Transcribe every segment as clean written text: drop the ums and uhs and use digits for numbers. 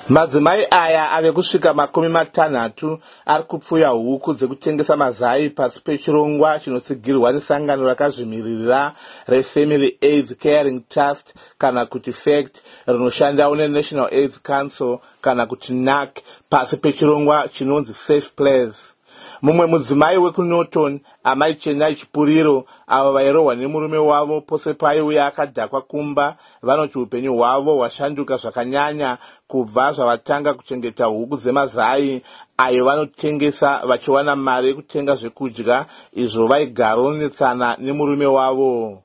Madzimai aya ave kusvika 60 ari kupfuya huku dzekutengesa mazai pasi pechirongwa chinotsigirwa nesangano rakazvimirira reFamily AIDS Caring Trust kana kuti FACT rinoshandawo neNational AIDS Council kana kuti NAC pasi pechirongwa chinonzi Safe Place. Mumwe mudzimai wekuNorton, amai Chenai Chipuriro, avo vairohwa nemurume wavo pose paiuya akadhakwa kumba, vanoti upenyu hwavo hwashanduka zvakanyanya kubva zvavatanga kuchengeta huku dzemazai ayo vanotengesa vachiwana mari yekutenga zvekudya izvo vaigaronetsana nemurume wavo.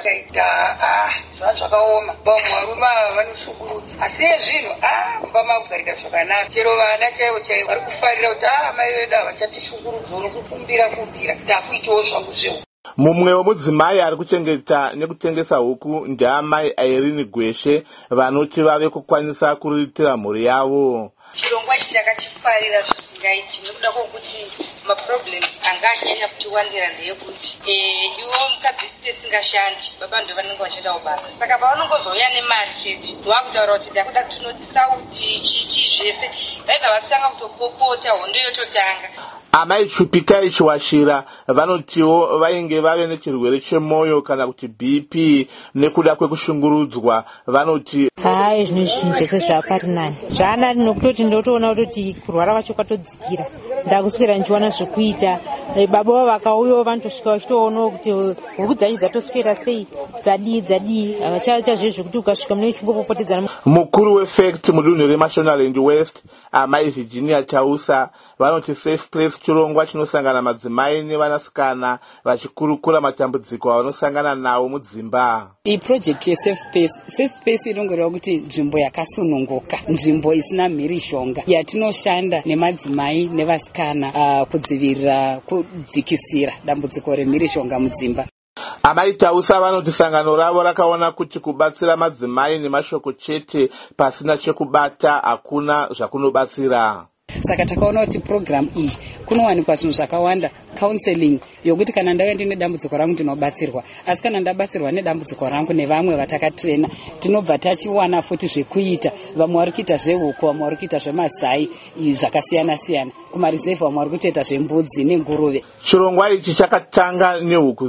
Zvakaoma varume ava vanoshungurudza asi zvino mumba makugarika zvakanaka chero vana chaivo chaivo vari kufarira kuti mai vedu havachatishungurudza nokukumbira takuitawo zvangu zvehuku. Mumwe wemudzimai ari kuchengeta nekutengesa huku ndeamai Irene Gweshe vanoti vave kukwanisa kuriritira mhuri yavo. Chirongwa ichi ndakachifarira zvisingaiti nekuda kwokuti maproblem anga anyanya kutiwandira ndeyekuti iwo mukadzi tisingashandi baba ndo vanenge vachienda kubasa saka pavanongozouya nemari chete ndovakutaura kuti ndakuda kutinoti sauti chichi zvese vaibva vatanga kutopopota hondo yototanga. Amai Chupikai Chiwashira vanotiwo vainge vave nechirwere chemwoyo kana kuti BP nekuda kwekushungurudzwa. Vanoti izvi zvinhu zvese zvakarinani zvaanari nokutoti ndotoona kuti kurwara kwacho kwatodzikira ndakuswera ndichiwana zvekuita. Baba vavo vakauyawo vanotosvika vachitoonawo kuti huku dzacho dzatoswera sei dzadii havachazve zvekuti ukasvika mune chimbopopotedzana. Mukuru weFACT mudunhu reMashonaland West, amai Virginia Tausa, vanoti Safe Place chirongwa chinosangana madzimai nevanasikana vachikurukura matambudziko avanosangana nawo mudzimba. Iyi project yeSafe Space inongoreva kuti nzvimbo yakasununguka, nzvimbo isina mhirishonga yatinoshanda nemadzimai nevasikana kudzivirira kudzikisira dambudziko remhirishonga mudzimba. Amai Tausa vanoti sangano ravo rakaona kuti kubatsira madzimai nemashoko chete pasina chekubata hakuna zvakunobatsira. Saka takaona kuti program iyi kunowanikwa zvinhu zvakawanda, counseling yokuti kana ndauya ndine dambudziko rangu ndinobatsirwa, asi kana ndabatsirwa nedambudziko rangu nevamwe vatakatrena tinobva tachiwana futi zvekuita. Vamwe vari kuita zvehuku, vamwe vari kuita zvemazai zvakasiyana siyana, kumarizevha vamwe vari kutoita zvembudzi nenguruve. Chirongwa ichi chakatanga nehuku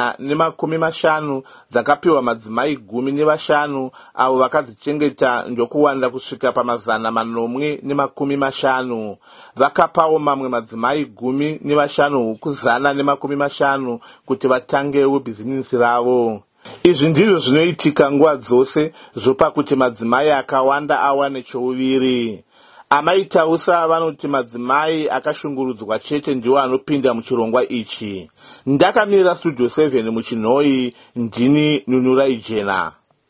150 dzakapiwa madzimai 15 avo vakadzichengeta ndokuwanda kusvika pa150. Vakapawo mamwe madzimai 15 huku 150 kuti vatangewo bhizinisi ravo. Izvi ndizvo zvinoitika nguva dzose zvopa kuti madzimai akawanda awane chouviri. Amai Tausa vanoti madzimai akashungurudzwa chete ndiwo anopinda muchirongwa ichi. Ndakamirira Studio 7 muChinhoi, ndini Nunurai Jena.